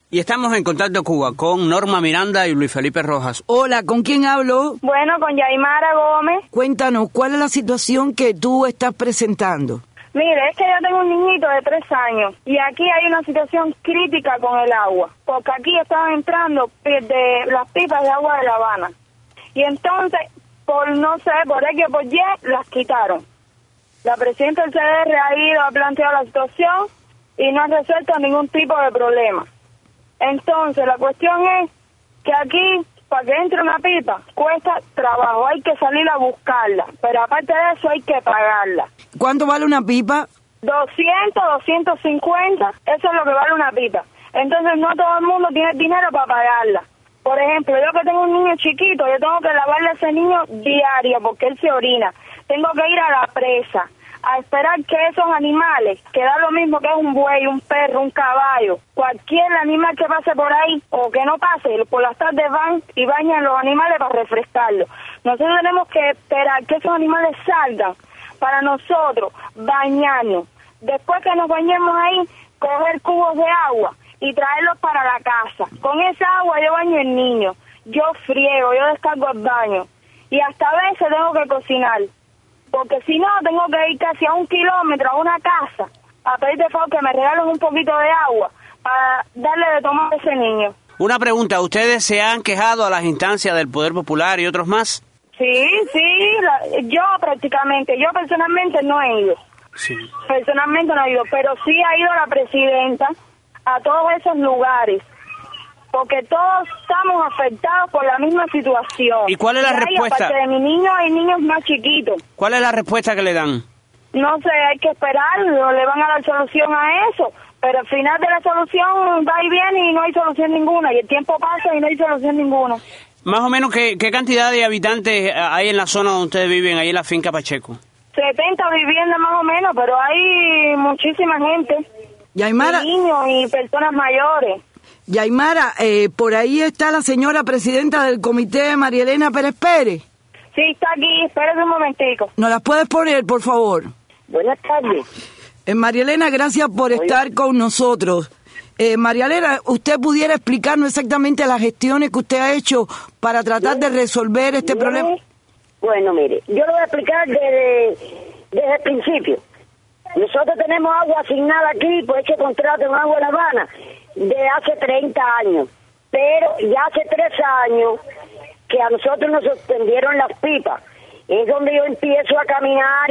Y estamos en Contacto Cuba con Norma Miranda y Luis Felipe Rojas. Hola, ¿con quién hablo? Bueno, con Yaimara Gómez. Cuéntanos, ¿cuál es la situación que tú estás presentando? Mire, es que yo tengo un niñito de 3 años y aquí hay una situación crítica con el agua, porque aquí estaban entrando de las pipas de agua de La Habana. Y entonces, por no sé, por X o por Y, las quitaron. La presidenta del CDR ha ido, ha planteado la situación y no ha resuelto ningún tipo de problema. Entonces, la cuestión es que aquí, para que entre una pipa, cuesta trabajo, hay que salir a buscarla, pero aparte de eso hay que pagarla. ¿Cuánto vale una pipa? 200, 250, eso es lo que vale una pipa. Entonces no todo el mundo tiene dinero para pagarla. Por ejemplo, yo que tengo un niño chiquito, yo tengo que lavarle a ese niño diario porque él se orina. Tengo que ir a la presa a esperar que esos animales, que da lo mismo que es un buey, un perro, un caballo, cualquier animal que pase por ahí o que no pase, por las tardes van y bañan los animales para refrescarlos. Nosotros tenemos que esperar que esos animales salgan para nosotros bañarnos. Después que nos bañemos ahí, coger cubos de agua y traerlos para la casa. Con esa agua yo baño el niño, yo friego, yo descargo el baño y hasta a veces tengo que cocinar. Porque si no, tengo que ir casi a 1 kilómetro a una casa a pedir de favor que me regalen un poquito de agua para darle de tomar a ese niño. Una pregunta, ¿ustedes se han quejado a las instancias del Poder Popular y otros más? Sí, yo prácticamente, yo personalmente no he ido. Sí. Personalmente no he ido, pero sí ha ido la presidenta a todos esos lugares. Porque todos estamos afectados por la misma situación. ¿Y cuál es la respuesta? Aparte de mi niño, hay niños más chiquitos. ¿Cuál es la respuesta que le dan? No sé, hay que esperar, no le van a dar solución a eso. Pero al final de la solución va y viene y no hay solución ninguna. Y el tiempo pasa y no hay solución ninguna. Más o menos, ¿qué cantidad de habitantes hay en la zona donde ustedes viven, ahí en la finca Pacheco? 70 viviendas más o menos, pero hay muchísima gente. Yaimara, Niños y personas mayores. Yaimara, por ahí está la señora presidenta del comité, María Elena Pérez Pérez. Sí, está aquí, espérese un momentico. ¿Nos las puedes poner, por favor? Buenas tardes. María Elena, gracias por estar con nosotros. María Elena, ¿usted pudiera explicarnos exactamente las gestiones que usted ha hecho para tratar de resolver este problema? Bueno, mire, yo lo voy a explicar desde el principio. Nosotros tenemos agua asignada aquí por ese contrato en Agua de La Habana de hace 30 años, pero ya hace 3 años que a nosotros nos suspendieron las pipas. Es donde yo empiezo a caminar,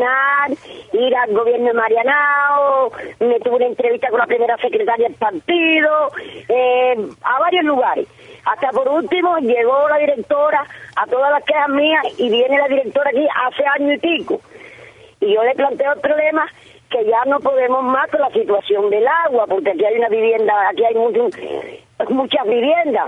ir al gobierno de Marianao, me tuve una entrevista con la primera secretaria del partido, a varios lugares. Hasta por último llegó la directora a todas las quejas mías y viene la directora aquí hace año y pico. Y yo le planteo el problema que ya no podemos más con la situación del agua, porque aquí hay una vivienda, aquí hay muchas viviendas,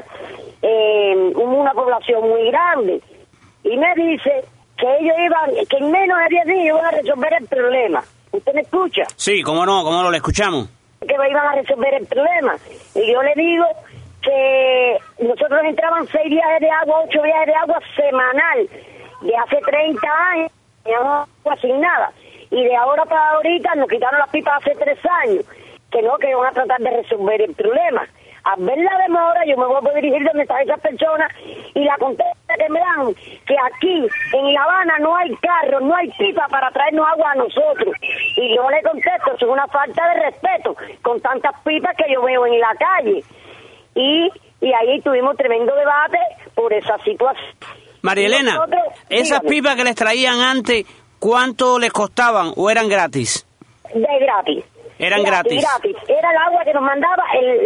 una población muy grande. Y me dice que ellos que en menos de 10 días iban a resolver el problema. ¿Usted me escucha? Sí, cómo no, le escuchamos. Que iban a resolver el problema. Y yo le digo que nosotros entraban 6 viajes de agua, 8 viajes de agua semanal, de hace 30 años, teníamos agua asignada. Y de ahora para ahorita nos quitaron las pipas hace 3 años, que van a tratar de resolver el problema. Al ver la demora, yo me voy a dirigir donde están esas personas y la contesta que me dan, que aquí en La Habana no hay carros, no hay pipa para traernos agua a nosotros. Y yo le contesto, eso es una falta de respeto con tantas pipas que yo veo en la calle. Y ahí tuvimos tremendo debate por esa situación. María Elena, nosotros, esas dígame, pipas que les traían antes, ¿cuánto les costaban o eran gratis? De gratis. Eran gratis. Era el agua que nos mandaba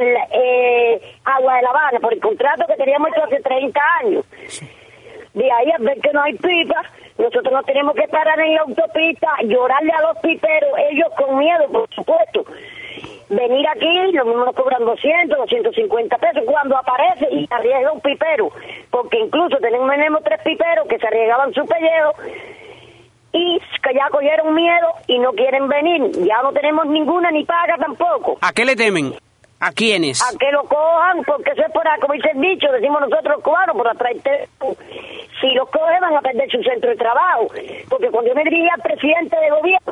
Agua de La Habana por el contrato que teníamos hecho hace 30 años. De ahí a ver que no hay pipa, nosotros nos tenemos que parar en la autopista, llorarle a los piperos, ellos con miedo, por supuesto. Venir aquí, lo mismo nos cobran 200, 250 pesos cuando aparece y arriesga un pipero, porque incluso tenemos 3 piperos que se arriesgaban su pellejo y que ya cogieron miedo y no quieren venir. Ya no tenemos ninguna ni paga tampoco. ¿A qué le temen? ¿A quiénes? A que lo cojan, porque eso es por, como dice el dicho, decimos nosotros los cubanos, por atraer. Si los cogen van a perder su centro de trabajo. Porque cuando yo me dirigí al presidente de gobierno,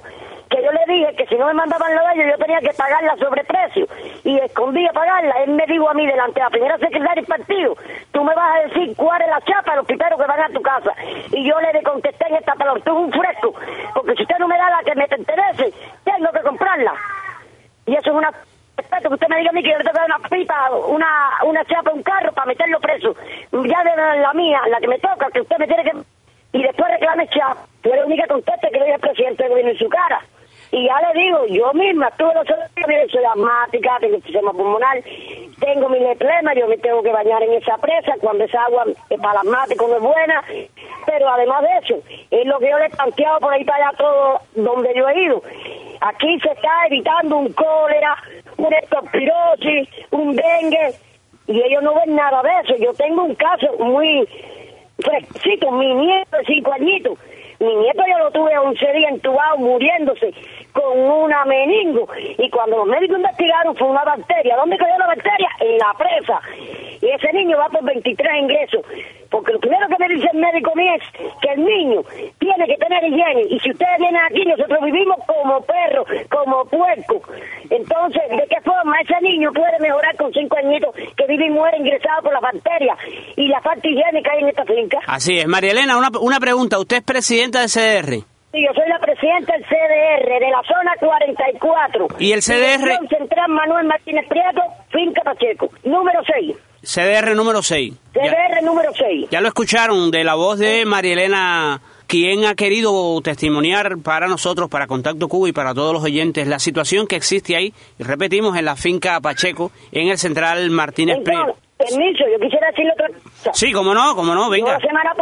que yo le dije que si no me mandaban lo de ellos, yo tenía que pagarla a sobreprecio, y escondía pagarla. Él me dijo a mí, delante de la primera secretaria del partido, tú me vas a decir cuál es la chapa de los piperos que van a tu casa. Y yo le contesté en esta palabra, tú es un fresco, porque si usted no me da la que me interese, tengo que comprarla. Y eso es una... respeto que usted me diga a mí que yo le tengo que dar una pipa, una chapa, un carro para meterlo preso. Ya de la mía, la que me toca, que usted me tiene que... Y después reclame chapa. Tú eres la única contesta que le dije al presidente del gobierno en su cara. Y ya le digo, yo misma tuve los días, soy asmática, tengo sistema pulmonar, tengo mi neplema, yo me tengo que bañar en esa presa, cuando esa agua para el asmático no es buena, pero además de eso, es lo que yo le he planteado por ahí para allá todo donde yo he ido. Aquí se está evitando un cólera, una leptospirosis, un dengue, y ellos no ven nada de eso. Yo tengo un caso muy fresquito, mi nieto de 5 añitos. Mi nieto yo lo tuve 11 días entubado, muriéndose con una meningo. Y cuando los médicos investigaron fue una bacteria. ¿Dónde cayó la bacteria? En la presa. Y ese niño va por 23 ingresos. Porque lo primero que me dice el médico a mí es que el niño tiene que tener higiene. Y si ustedes vienen aquí, nosotros vivimos como perros, como puercos. Entonces, ¿de qué forma ese niño puede mejorar con 5 añitos que vive y muere ingresado por la bacteria y la falta higiénica hay en esta finca? Así es. María Elena, una pregunta. ¿Usted es presidenta del CDR? Sí, yo soy la presidenta del CDR, de la zona 44. ¿Y el CDR? Dirección Central Manuel Martínez Prieto, finca Pacheco, número 6. CDR número 6. CDR número 6. Ya lo escucharon de la voz de María Elena, quien ha querido testimoniar para nosotros, para Contacto Cuba y para todos los oyentes, la situación que existe ahí, y repetimos, en la finca Pacheco, en el Central Martínez Prieto. Permiso, yo quisiera decirle otra cosa. Sí, cómo no, venga.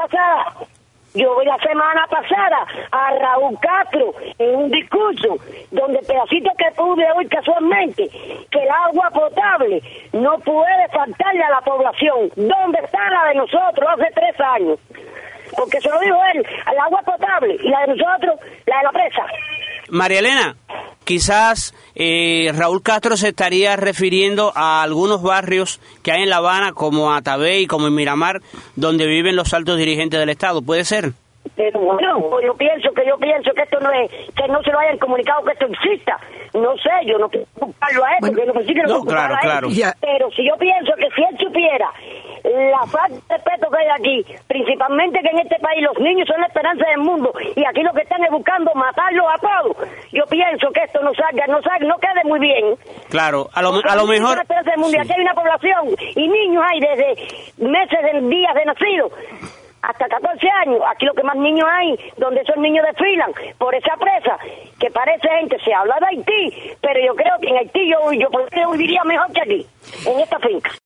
Yo voy la semana pasada a Raúl Castro en un discurso donde el pedacito que pude hoy casualmente, que el agua potable no puede faltarle a la población. ¿Dónde está la de nosotros hace 3 años? Porque se lo dijo él, el agua potable, y la de nosotros, la de la presa. María Elena, quizás Raúl Castro se estaría refiriendo a algunos barrios que hay en La Habana, como Atabey, como en Miramar, donde viven los altos dirigentes del Estado. ¿Puede ser? Pero bueno, yo pienso que esto no es, que no se lo hayan comunicado que esto exista. No sé, yo no quiero culparlo a él, porque no claro, claro. Pero si yo pienso que si él supiera la falta de respeto que hay aquí, principalmente que en este país los niños son la esperanza del mundo, y aquí lo que están es buscando matarlos a todos, yo pienso que esto no quede muy bien. Claro, a lo mejor... Sí. Aquí hay una población, y niños hay desde días de nacido hasta 14 años. Aquí lo que más niños hay, donde esos niños desfilan por esa presa, que parece gente, se habla de Haití, pero yo creo que en Haití yo viviría mejor que aquí, en esta finca.